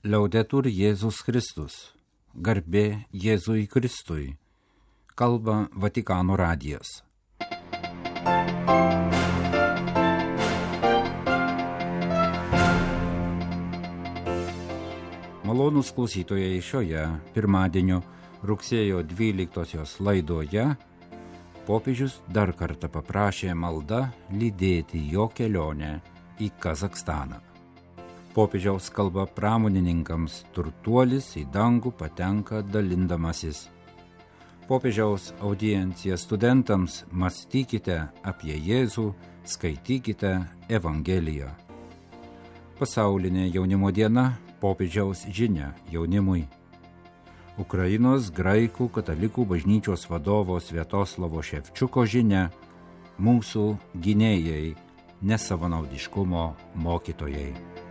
Liaudetur Jėzus Kristus. Garbė Jėzui Kristui. Kalba Vatikano radijas. Malonūs klausytojai, šioje pirmadienio rugsėjo 12 laidoje popiežius dar kartą paprašė malda lydėti jo kelionę į Kazachstaną. Popiežiaus kalba pramonininkams turtuolis į dangų patenka dalindamasis. Popiežiaus audiencija studentams: mąstykite apie Jėzų, skaitykite Evangeliją. Pasaulinė jaunimo diena, popiežiaus žinia jaunimui. Ukrainos graikų katalikų bažnyčios vadovo Sviatoslavo Ševčiuko žinia: mūsų gynėjai, nesavanaudiškumo mokytojai.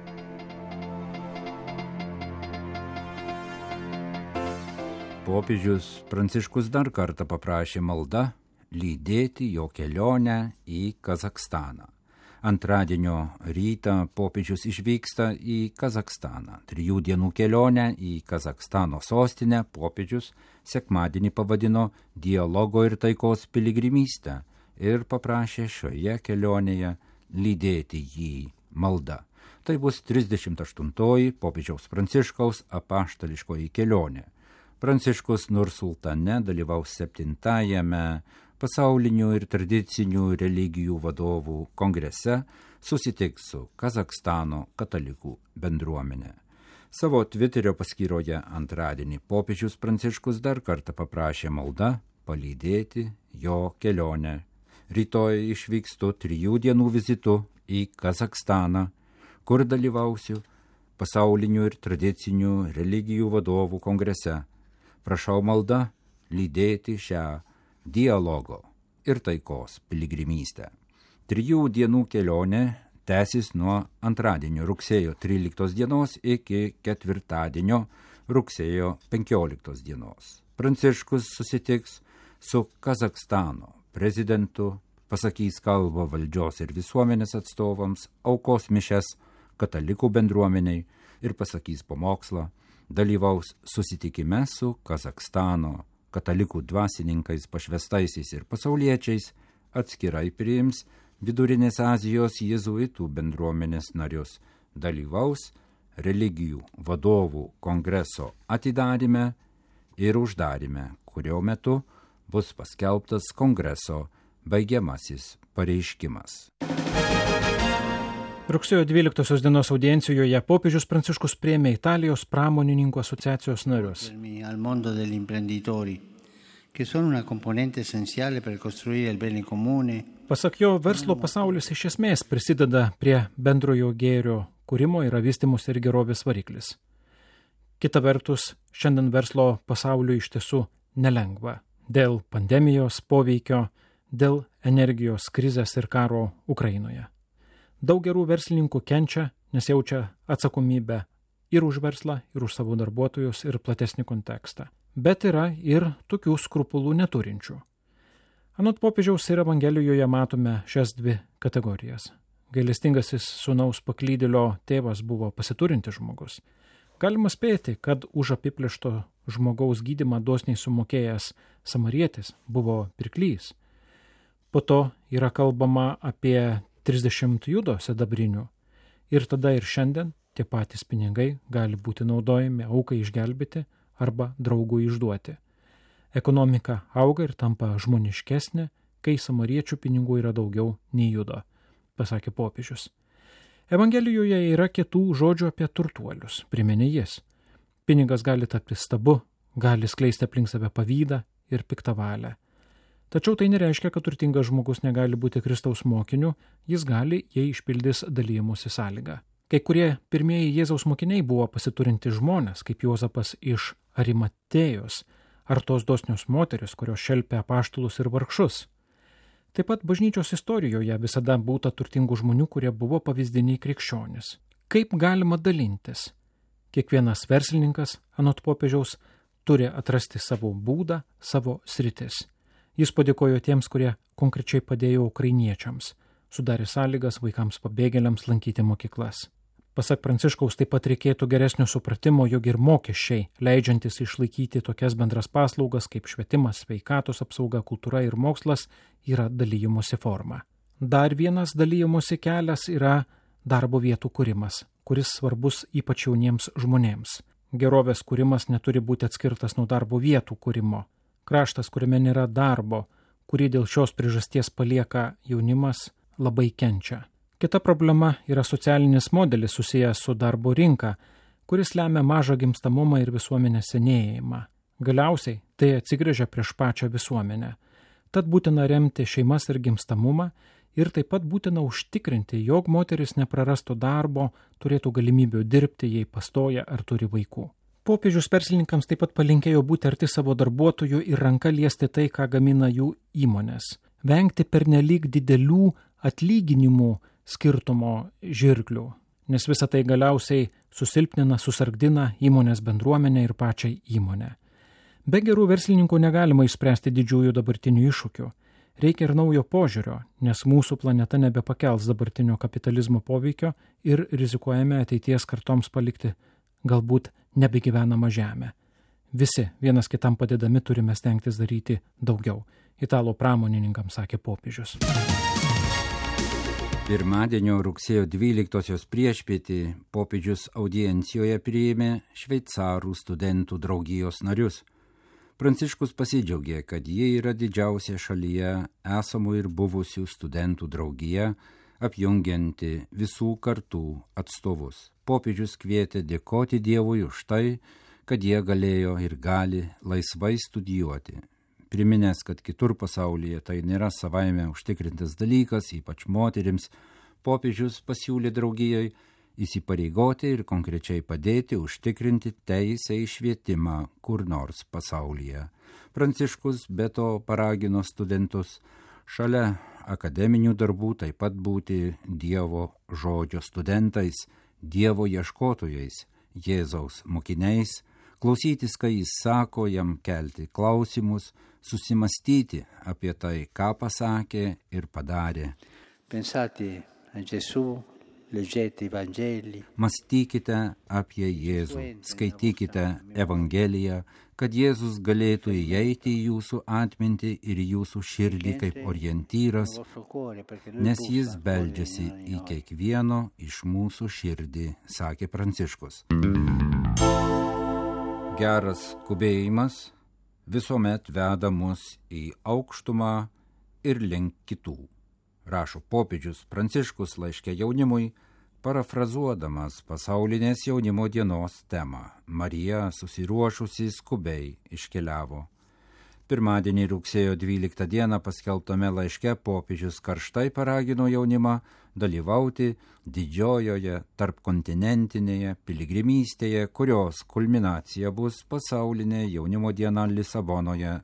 Popiežius Pranciškus dar kartą paprašė malda lydėti jo kelionę į Kazachstaną. Antradienio rytą popiežius išvyksta į Kazachstaną. 3 dienų kelionę į Kazachstano sostinę popiežius sekmadienį pavadino dialogo ir taikos piligrimystę ir paprašė šioje kelionėje lydėti jį malda. Tai bus 38-oji popiežiaus Pranciškaus apaštališkoji kelionė. Pranciškus Nursultane dalyvaus 7-ajame pasaulinių ir tradicinių religijų vadovų kongrese, susitiks su Kazachstano katalikų bendruomenė. Savo Twitterio paskyroje antradienį popiežius Pranciškus dar kartą paprašė malda palydėti jo kelionę. Rytoj išvykstu 3 dienų vizitu į Kazachstaną, kur dalyvausiu pasaulinių ir tradicinių religijų vadovų kongrese. Prašau malda lydėti šią dialogo ir taikos piligrimystę. 3 dienų kelionė tęsis nuo antradienio rugsėjo 13 dienos iki ketvirtadienio rugsėjo 15 dienos. Pranciškus susitiks su Kazachstano prezidentu, pasakys kalbą valdžios ir visuomenės atstovams, aukos mišias katalikų bendruomeniai ir pasakys pamokslą. Dalyvaus susitikime su Kazachstano katalikų dvasininkais, pašvestaisiais ir pasauliečiais, atskirai priims Vidurinės Azijos jėzuitų bendruomenės narius, dalyvaus religijų vadovų kongreso atidaryme ir uždaryme, kurio metu bus paskelbtas kongreso baigiamasis pareiškimas. Rugsėjo 12 dienos audiencijoje popiežius Pranciškus priėmė Italijos pramonininkų asociacijos narius. Al mondo degli imprenditori, che sono una componente essenziale per costruire il bene comune. Pasak jo, verslo pasaulis iš esmės prisideda prie bendrojo gėrio kūrimo ir vystymosi ir gerovės variklis. Kita vertus, šiandien verslo pasauliui iš tiesų nelengva dėl pandemijos poveikio, dėl energijos krizės ir karo Ukrainoje. Daug gerų verslininkų kenčia, nes jaučia atsakomybę ir už verslą, ir už savo darbuotojus, ir platesnį kontekstą. Bet yra ir tokių skrupulų neturinčių. Anot popiežiaus ir Evangelijoje matome šias 2 kategorijas. Gailestingasis sūnaus paklydėlio tėvas buvo pasiturintis žmogus. Galima spėti, kad už apiplėšto žmogaus gydymą dosniai sumokėjęs samarietis buvo pirklys. Po to yra kalbama apie 30 judo sidabrinių ir tada ir šiandien tie patys pinigai gali būti naudojami aukai išgelbėti arba draugui išduoti. Ekonomika auga ir tampa žmoniškesnė, kai samariečių pinigų yra daugiau nei judo, pasakė popiežius. Evangelijoje yra kitų žodžių apie turtuolius, priminė jis. Pinigas gali tapti stabu, gali skleisti aplink save pavydą ir piktą valią. Tačiau tai nereiškia, kad turtingas žmogus negali būti Kristaus mokiniu, jis gali, jei išpildys dalymosi sąlygą. Kai kurie pirmieji Jėzaus mokiniai buvo pasiturinti žmonės, kaip Juozapas iš Arimatėjos, ar tos dosnios moteris, kurios šelpė apaštalus ir vargšus. Taip pat bažnyčios istorijoje visada būta turtingų žmonių, kurie buvo pavyzdiniai krikščionys. Kaip galima dalintis? Kiekvienas verslininkas, anot popiežiaus, turi atrasti savo būdą, savo sritis. Jis padėkojo tiems, kurie konkrečiai padėjo ukrainiečiams, sudarė sąlygas vaikams pabėgėliams lankyti mokyklas. Pasak Pranciškaus taip pat reikėtų geresnio supratimo, jog ir mokesčiai, leidžiantis išlaikyti tokias bendras paslaugas kaip švietimas, sveikatos apsauga, kultūra ir mokslas, yra dalymosi forma. Dar vienas dalymosi kelias yra darbo vietų kūrimas, kuris svarbus ypač jauniems žmonėms. Gerovės kūrimas neturi būti atskirtas nuo darbo vietų kūrimo. Kraštas, kuriame nėra darbo, kurį dėl šios priežasties palieka jaunimas, labai kenčia. Kita problema yra socialinis modelis susijęs su darbo rinka, kuris lemia mažą gimstamumą ir visuomenės senėjimą. Galiausiai tai atsigręžia prieš pačią visuomenę. Tad būtina remti šeimas ir gimstamumą ir taip pat būtina užtikrinti, jog moteris neprarastų darbo, turėtų galimybių dirbti, jei pastoja ar turi vaikų. Popiežius verslininkams taip pat palinkėjo būti arti savo darbuotojų ir ranka liesti tai, ką gamina jų įmonės. Vengti pernelyg didelių atlyginimų skirtumo žirklių, nes visa tai galiausiai susilpnina, susargdina įmonės bendruomenę ir pačią įmonę. Be gerų verslininkų negalima išspręsti didžiųjų dabartinių iššūkių. Reikia ir naujo požiūrio, nes mūsų planeta nebepakels dabartinio kapitalizmo poveikio ir rizikuojame ateities kartoms palikti galbūt nebegyvenamą žemę. Visi vienas kitam padedami turime stengtis daryti daugiau. Italų pramonininkams sakė popiežius. Pirmadienio rugsėjo 12-osios priešpietį popiežius audiencijoje priėmė šveicarų studentų draugijos narius. Pranciškus pasidžiaugė, kad jie yra didžiausia šalyje esamų ir buvusių studentų draugija, apjungianti visų kartų atstovus. Popiežius kvietė dėkoti Dievui už tai, kad jie galėjo ir gali laisvai studijuoti. Priminęs, kad kitur pasaulyje tai nėra savaime užtikrintas dalykas, ypač moterims, popiežius pasiūlė draugijai įsipareigoti ir konkrečiai padėti užtikrinti teisę į švietimą kur nors pasaulyje. Pranciškus be to paragino studentus šalia akademinių darbų taip pat būti Dievo žodžio studentais, Dievo ieškotojais, Jėzaus mokiniais, klausytis, kai jis sako, jam kelti klausimus, susimastyti apie tai, ką pasakė ir padarė. Pensate a Gesù, leggete i Vangeli. Mąstykite apie Jėzų, skaitykite Evangeliją, kad Jėzus galėtų įeiti į jūsų atmintį ir jūsų širdį kaip orientyras, nes jis beldžiasi į kiekvieno iš mūsų širdį, sakė Pranciškus. Geras skubėjimas visuomet veda mus į aukštumą ir link kitų, rašo popiežius Pranciškus laiške jaunimui, parafrazuodamas pasaulinės jaunimo dienos temą. Marija susiruošusi skubiai iškeliavo. Pirmadienį rugsėjo 12 dieną paskelbtame laiške popiežius karštai paragino jaunimą dalyvauti didžiojoje tarpkontinentinėje piligrimystėje, kurios kulminacija bus pasaulinė jaunimo diena Lisabonoje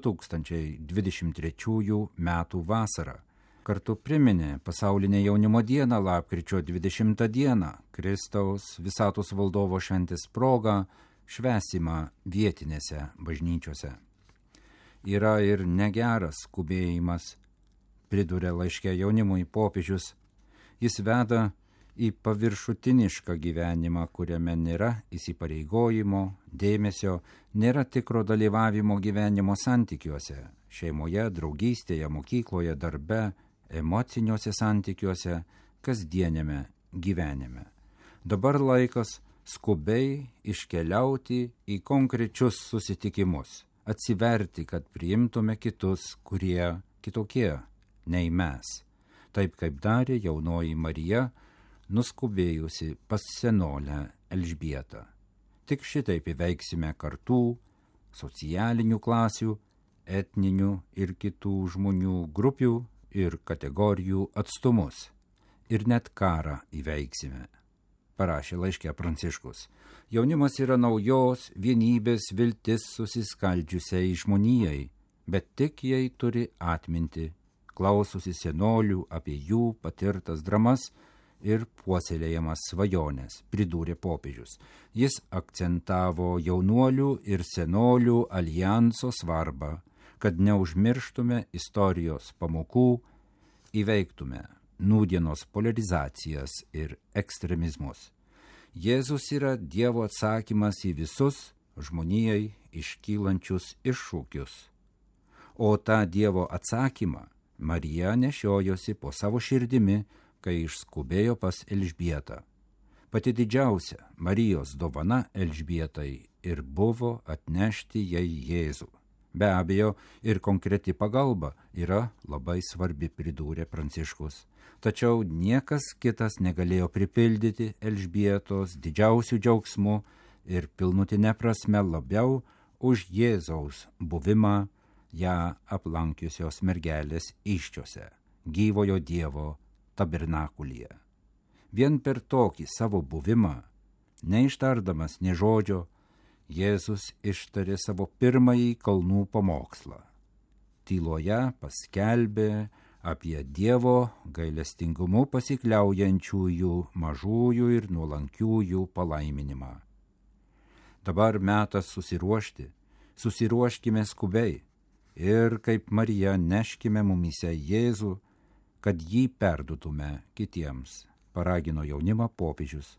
2023 metų vasarą. Kartu priminė pasaulinę jaunimo dieną lapkričio 20 dieną, Kristaus visatos valdovo šventės progą, švęsimą vietinėse bažnyčiose. Yra ir negeras skubėjimas, priduria laiške jaunimui popiežius. Jis veda į paviršutinišką gyvenimą, kuriame nėra įsipareigojimo, dėmesio, nėra tikro dalyvavimo gyvenimo santykiuose, šeimoje, draugystėje, mokykloje, darbe, emociniuose santykiuose, kasdienėme gyvenime. Dabar laikas skubiai iškeliauti į konkrečius susitikimus, atsiverti, kad priimtume kitus, kurie kitokie nei mes. Taip kaip darė jaunoji Marija, nuskubėjusi pas senolę Elžbietą. Tik šitaip įveiksime kartų, socialinių klasių, etninių ir kitų žmonių grupių ir kategorijų atstumus. Ir net karą įveiksime, parašė laiške Pranciškus. Jaunimas yra naujos vienybės viltis susiskaldžiusiai žmonijai, bet tik jei turi atminti, klausosi senolių apie jų patirtas dramas ir puoselėjamas svajonės, pridūrė popiežius. Jis akcentavo jaunuolių ir senolių aljanso svarbą, kad neužmirštume istorijos pamokų, įveiktume nūdienos polarizacijas ir ekstremizmus. Jėzus yra Dievo atsakymas į visus žmonijai iškylančius iššūkius. O tą Dievo atsakymą Marija nešiojosi po savo širdimi, kai išskubėjo pas Elžbietą. Pati didžiausia Marijos dovana Elžbietai ir buvo atnešti jai Jėzų. Be abejo, ir konkreti pagalba yra labai svarbi, pridūrė Pranciškus. Tačiau niekas kitas negalėjo pripildyti Elžbietos didžiausių džiaugsmų ir pilnutinė prasme labiau už Jėzaus buvimą ją aplankiusios mergelės įsčiose, gyvojo Dievo tabernakulyje. Vien per tokį savo buvimą, neištardamas nė žodžio, Jėzus ištarė savo pirmąjį kalnų pamokslą. Tyloje paskelbė apie Dievo gailestingumu pasikliaujančiųjų mažųjų ir nuolankiųjų palaiminimą. Dabar metas susiruošti, susiruoškime skubiai ir kaip Marija neškime mumyse Jėzų, kad jį perdutume kitiems, paragino jaunimą popiežius.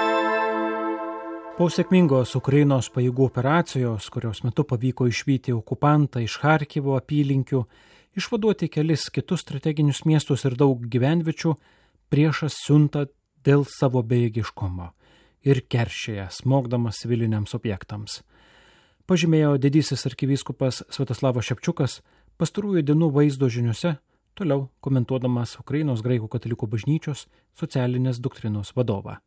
Po sėkmingos Ukrainos pajėgų operacijos, kurios metu pavyko išvyti okupantą iš Charkivo apylinkių, išvaduoti kelis kitus strateginius miestus ir daug gyvenviečių, priešas siunta dėl savo bejėgiškumo ir keršėja, smogdamas civiliniams objektams. Pažymėjo didysis arkivyskupas Sviatoslavas Šepčiukas pastarųjų dienų vaizdo žiniuose, toliau komentuodamas Ukrainos graikų katalikų bažnyčios socialinės doktrinos vadovą.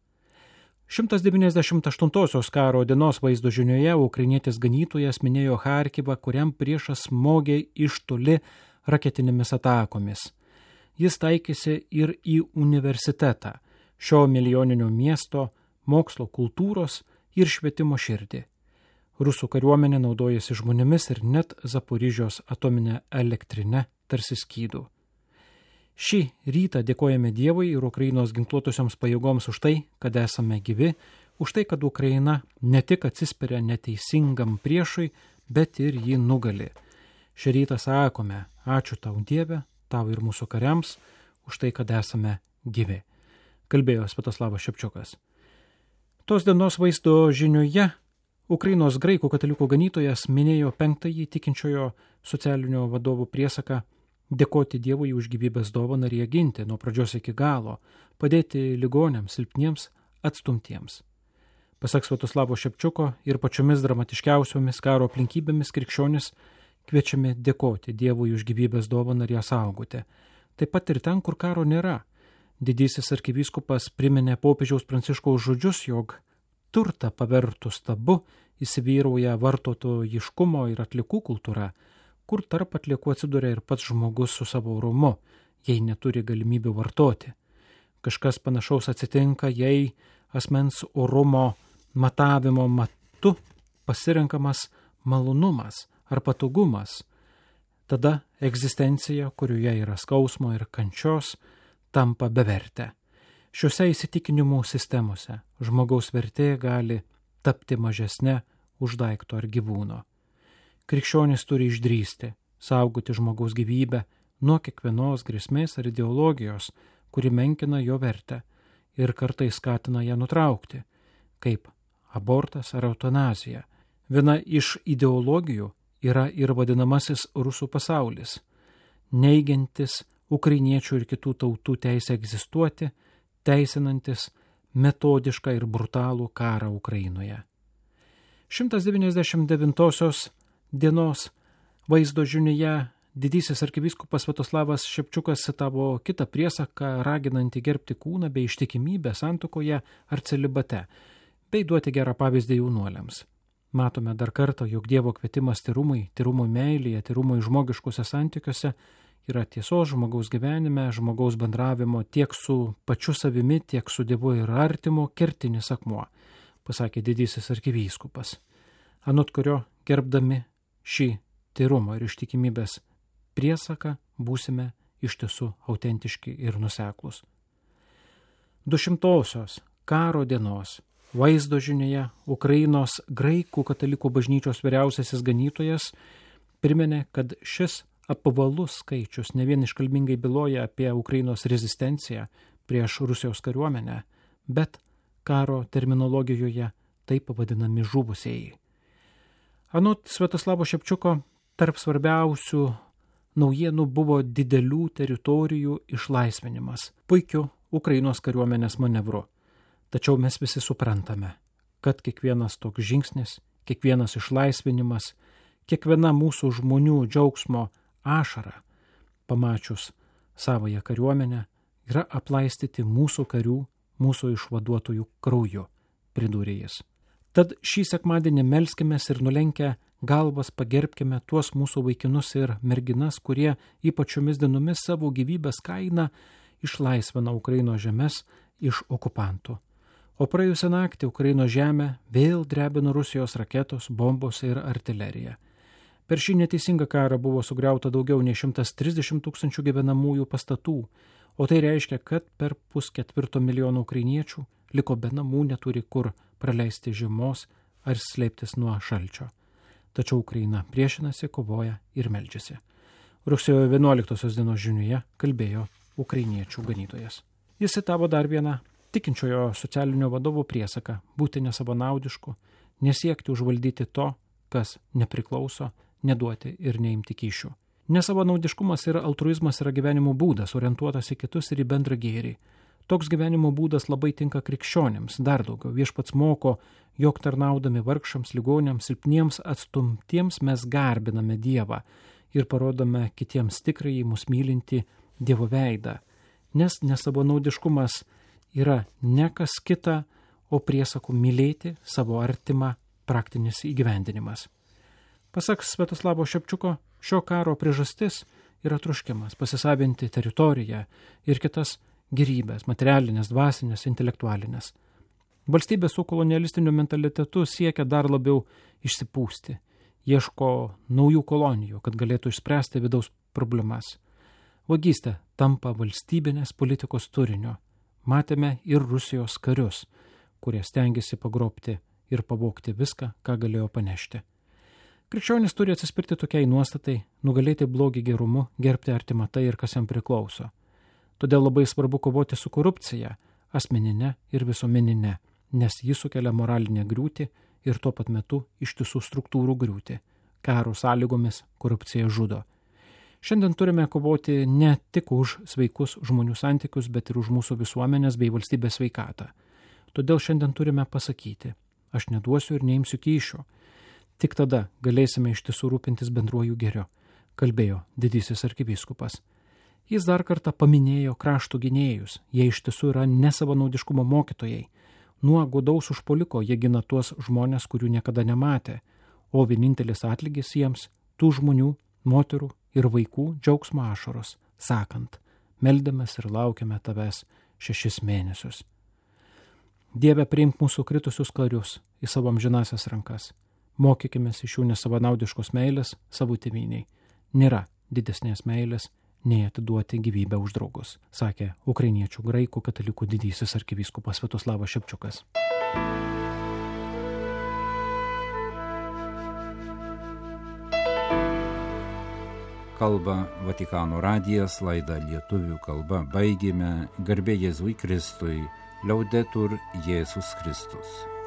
198-osios karo dienos vaizdo žinioje ukrainietis ganytojas minėjo Charkivą, kuriam priešas smogė iš toli raketinėmis atakomis. Jis taikėsi ir į universitetą, šio milijoninio miesto, mokslo, kultūros ir švietimo širdį. Rusų kariuomenė naudojasi žmonėmis ir net Zaporižios atominę elektrinę tarsi skydų. Šį rytą dėkojame Dievui ir Ukrainos ginkluotosioms pajėgoms už tai, kad esame gyvi, už tai, kad Ukraina ne tik atsispiria neteisingam priešui, bet ir jį nugali. Šį rytą sakome, ačiū tau Dieve, tau ir mūsų kariams, už tai, kad esame gyvi, kalbėjo Sviatoslavas Šepčiukas. Tos dienos vaizdo žinioje Ukrainos graikų katalikų ganytojas minėjo 5-ąjį tikinčiojo socialinio vadovo priesaką dėkoti Dievui už gyvybės dovaną ir ją ginti nuo pradžios iki galo, padėti ligoniams, silpniems, atstumtiems. Pasak Sviatoslavo Šepčiuko ir pačiomis dramatiškiausiomis karo aplinkybėmis krikščionis kviečiami dėkoti Dievui už gyvybės dovaną ir ją saugoti. Taip pat ir ten, kur karo nėra. Didysis arkivyskupas priminė popiežiaus Pranciškaus žodžius, jog turtą pavertus tabu įsivyrauja vartotojiškumo ir atliekų kultūra, kur tarp atliekų atsiduria ir pats žmogus su savo orumu, jei neturi galimybių vartoti. Kažkas panašaus atsitinka, jei asmens orumo matavimo matu pasirenkamas malonumas ar patogumas. Tada egzistencija, kurioje yra skausmo ir kančios, tampa bevertė. Šiuose įsitikinimų sistemose žmogaus vertė gali tapti mažesnė už daikto ar gyvūno. Krikščionis turi išdrįsti, saugoti žmogaus gyvybę nuo kiekvienos grėsmės ar ideologijos, kuri menkina jo vertę ir kartais skatina ją nutraukti, kaip abortas ar eutanazija. Viena iš ideologijų yra ir vadinamasis rusų pasaulis, neigiantis ukrainiečių ir kitų tautų teisę egzistuoti, teisinantis metodišką ir brutalų karą Ukrainoje. 199-osios dienos vaizdo žinioje didysis arkivyskupas Sviatoslavas Šepčiukas citavo kitą priesaką, raginantį gerbti kūną bei ištikimybę santuokoje ar celibate, bei duoti gerą pavyzdį jaunuoliams. Matome dar kartą, jog Dievo kvietimas tyrumui meilėje, tyrumui žmogiškuose santykiuose yra tiesos žmogaus gyvenime, žmogaus bendravimo tiek su pačiu savimi, tiek su Dievu ir artimu kertinis akmuo, pasakė didysis arkivyskupas, anot kurio gerbdami šį tyrumo ir ištikimybės priesaką būsime iš tiesų autentiški ir nuseklus. 200-osios karo dienos vaizdo žinioje Ukrainos graikų katalikų bažnyčios vyriausiasis ganytojas priminė, kad šis apvalus skaičius ne vien iškalbingai byloja apie Ukrainos rezistenciją prieš Rusijos kariuomenę, bet karo terminologijoje taip pavadinami žuvusieji. Anot Sviatoslavo Šepčiuko, tarp svarbiausių naujienų buvo didelių teritorijų išlaisvinimas, puikiu Ukrainos kariuomenės manevru. Tačiau mes visi suprantame, kad kiekvienas toks žingsnis, kiekvienas išlaisvinimas, kiekviena mūsų žmonių džiaugsmo ašara, pamačius savąją kariuomenę, yra aplaistyti mūsų karių, mūsų išvaduotojų krauju, pridūrė jis. Tad šį sekmadienį melskimės ir nulenkę galvas pagerbkime tuos mūsų vaikinus ir merginas, kurie ypač šiomis dienomis savo gyvybės kainą išlaisvina Ukrainos žemes iš okupantų. O praėjusią naktį Ukrainos žemę vėl drebino Rusijos raketos, bombos ir artilerija. Per šį neteisingą karą buvo sugriauta daugiau nei 130 000 gyvenamųjų pastatų, o tai reiškia, kad per 3,4 milijono ukrainiečių liko be namų, neturi kur praleisti žiemos ar slėptis nuo šalčio. Tačiau Ukraina priešinasi, kovoja ir meldžiasi. Rugsėjo 11 dienos žiniuje kalbėjo ukrainiečių ganytojas. Jis citavo dar vieną tikinčiojo socialinio vadovo priesaką būti nesavanaudišku, nesiekti užvaldyti to, kas nepriklauso, neduoti ir neimti kyšių. Nesavanaudiškumas ir altruizmas yra gyvenimo būdas, orientuotas į kitus ir į bendrą gėrį. Toks gyvenimo būdas labai tinka krikščionėms, dar daugiau. Viešpats moko, jog tarnaudami vargšams, ligoniams, silpniems, atstumtiems mes garbiname Dievą ir parodome kitiems tikrąjį mus mylinti Dievo veidą. Nes nesavanaudiškumas yra ne kas kita, o priesakų mylėti savo artimą praktinis įgyvendinimas. Pasak Sviatoslavo Šepčiuko, šio karo priežastis yra troškimas pasisavinti teritoriją ir kitas gėrybės, materialinės, dvasinės, intelektualinės. Valstybė su kolonialistiniu mentalitetu siekia dar labiau išsipūsti, ieško naujų kolonijų, kad galėtų išspręsti vidaus problemas. Vagystė tampa valstybinės politikos turinio. Matėme ir Rusijos karius, kurie stengiasi pagrobti ir pavogti viską, ką galėjo panešti. Krikščionis turi atsispirti tokiai nuostatai, nugalėti blogį gerumu, gerbti artimą tai ir kas jam priklauso. Todėl labai svarbu kovoti su korupcija, asmeninė ir visuomeninė, nes ji sukelia moralinę griūtį ir tuo pat metu ištisų struktūrų griūtį. Karo sąlygomis korupcija žudo. Šiandien turime kovoti ne tik už sveikus žmonių santykius, bet ir už mūsų visuomenės bei valstybės sveikatą. Todėl šiandien turime pasakyti, aš neduosiu ir neimsiu kyšio. Tik tada galėsime iš tiesų rūpintis bendruoju gėriu, kalbėjo didysis arkivyskupas. Jis dar kartą paminėjo krašto gynėjus, jie iš tiesų yra nesavanaudiškumo mokytojai. Nuo godaus užpuoliko jie gina tuos žmonės, kurių niekada nematė, o vienintelis atlygis jiems tų žmonių, moterų ir vaikų džiaugsmo ašaros, sakant, meldėmės ir laukiame tavęs 6 mėnesius. Dieve, priimk mūsų kritusius karius į savo amžinasias rankas. Mokykimės iš jų nesavanaudiškos meilės savo tėvyniai. Nėra didesnės meilės, nei atiduoti gyvybę už draugus, sakė ukrainiečių graikų katalikų didysis arkivyskupas Sviatoslavas Šepčiukas. Kalba Vatikano radijas, laidą lietuvių kalba baigėme. Garbė Jėzui Kristui, Liaudetur Jėzus Kristus.